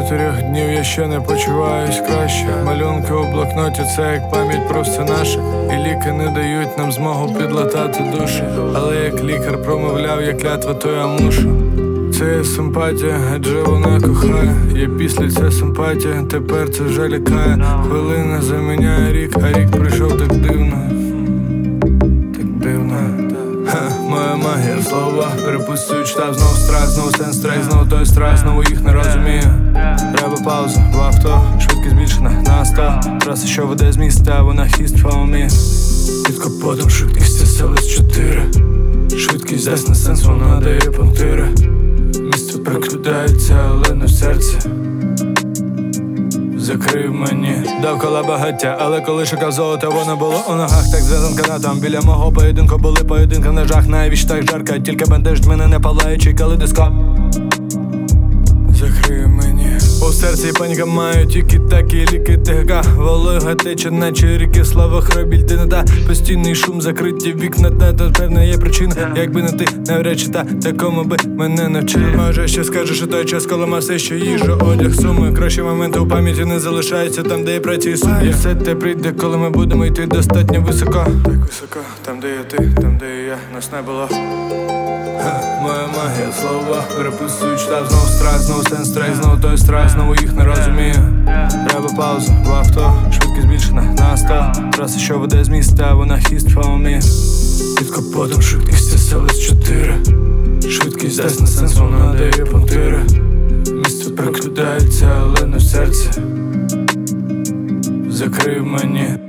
4 днів я ще не почуваюсь краще. Малюнки у блокноті — це як пам'ять про все наше. І ліки не дають нам змогу підлатати душі. Але як лікар промовляв, я клятва, то я мушу. Це є симпатія, адже вона кохає. Є після ця симпатія, тепер це вже лякає. Хвилина заміняє рік, а рік прийшов так дивно. Так дивно. Моя магія в словах, перепустую читав. Знову страх, знову сенс, страх, знову той страх. Знову їх не розумію. Треба паузу, в авто, швидкість збільшена на 100. Траса, що веде з міста, вона хіст фаумі. Під капотом швидкість СЛС-4. Швидкість дасть на сенс, вона дає пунктири. Місто прокидається, але не в серці. Закрив мені довкола багаття, але коли шукав золото, воно було у ногах. Так зв'язан канатом, біля мого поєдинку були поєдинки на жах. Навіщо так жарко, тільки бентежить мене не палаючий калейдоскоп. Закрив мені. У серці паніка, маю тільки такі ліки ТГК. Волога тече, наче ріки, слава храбіль, ти не та. Постійний шум, закриті вікна, та певна є причина. Якби не ти, навряд чи та, такому би мене навчили. Може ще скажеш у той час, коли ма все ще їжу, одяг, суми. Кращі моменти у пам'яті не залишаються там, де я працюю сум. І все те прийде, коли ми будемо йти достатньо високо. Так високо, там де є ти, там де є я, нас не було. Моя магія в словах, перепустую читав. Знову страх, знову сенс, страх, знову той страх. Знову їх не розумію. Треба паузу, в авто, швидкість збільшена на 100. Траса, що веде з міста, вона хіст фаумі. Під капотом швидкість СЛС-4. Швидкість дасть на сенс, вона дає пунктири. Місто прокидається, але не в серці. Закрив мені.